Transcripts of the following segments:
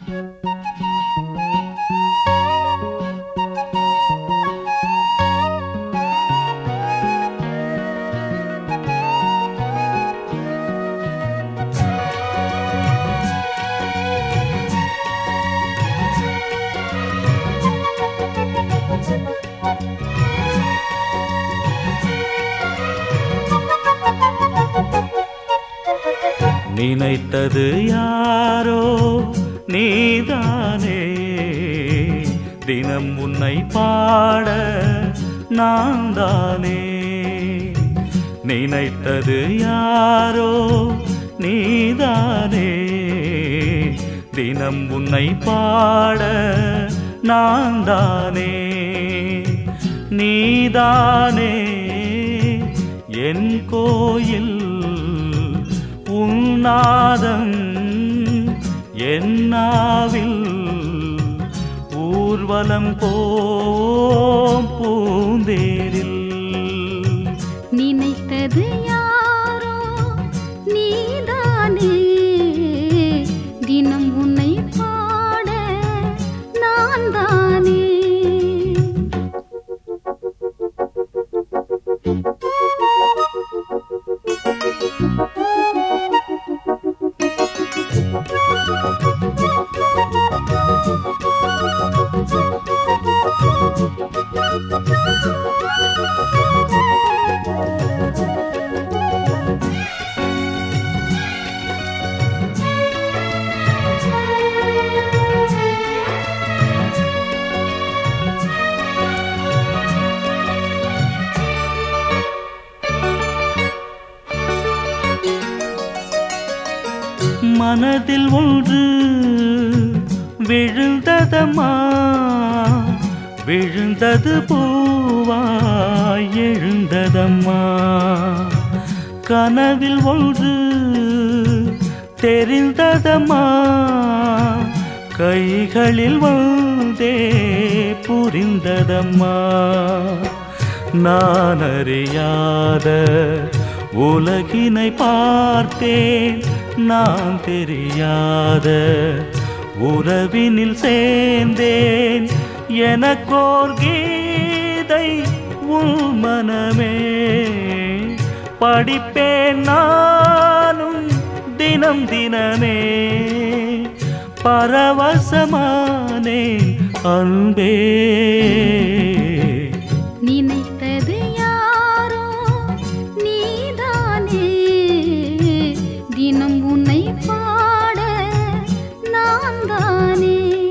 நினைத்தது யாரோ நீதானே, தினம் உன்னை பாட நான் தானே. நினைத்தது யாரோ நீதானே, தினம் உன்னை பாட நான் தானே. நீதானே என் கோயில், உன்னாதம் என்னாவில், ஊர்வலம் போம் பூந்தேரில். நினைத்தது யாரோ நீதானே, தினம் உன்னை பாட நான் தானே. மனதில் ஒன்று விழுந்ததம்மா, விழுந்தது பூவாய் எழுந்ததம்மா. கனவில் ஒன்று தெரிந்ததம்மா, கைகளில் வந்தே புரிந்ததம்மா. நான் அறியாத உலகினை பார்த்தேன், நான் தெரியாத உறவினில் சேர்ந்தேன். எனக்கோர் கீதை உள் மனமே, படிப்பேன் நானும் தினம் தினமே. பரவசமானேன் அன்பே. நினைத்தது யாரோ நீதானே, தினம் உன்னை பாட நான் தானே.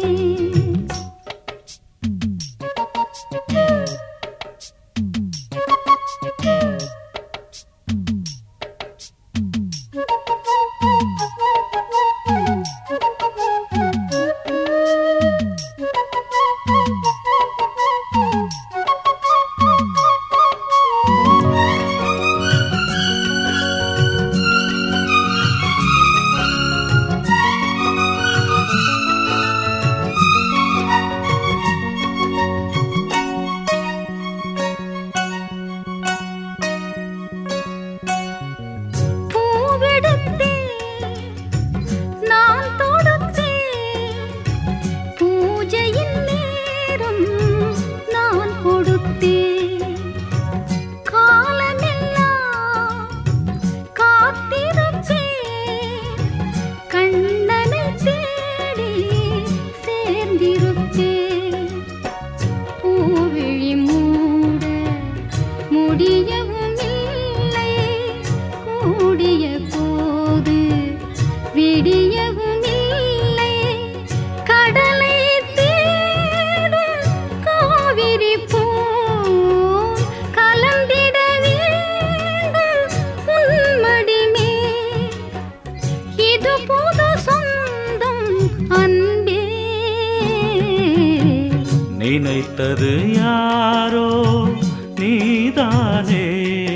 நினைத்தது யாரோ நீதானே,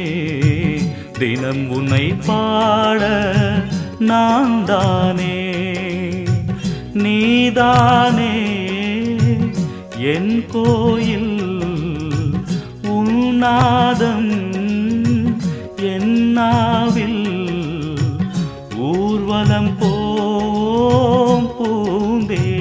தினம் உன்னை பாட நான் தானே. நீதானே என் கோயில், உன்னாதம் என்னாவில், ஊர்வலம் போம் பூந்தே.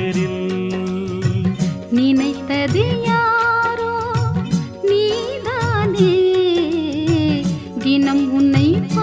உன்னை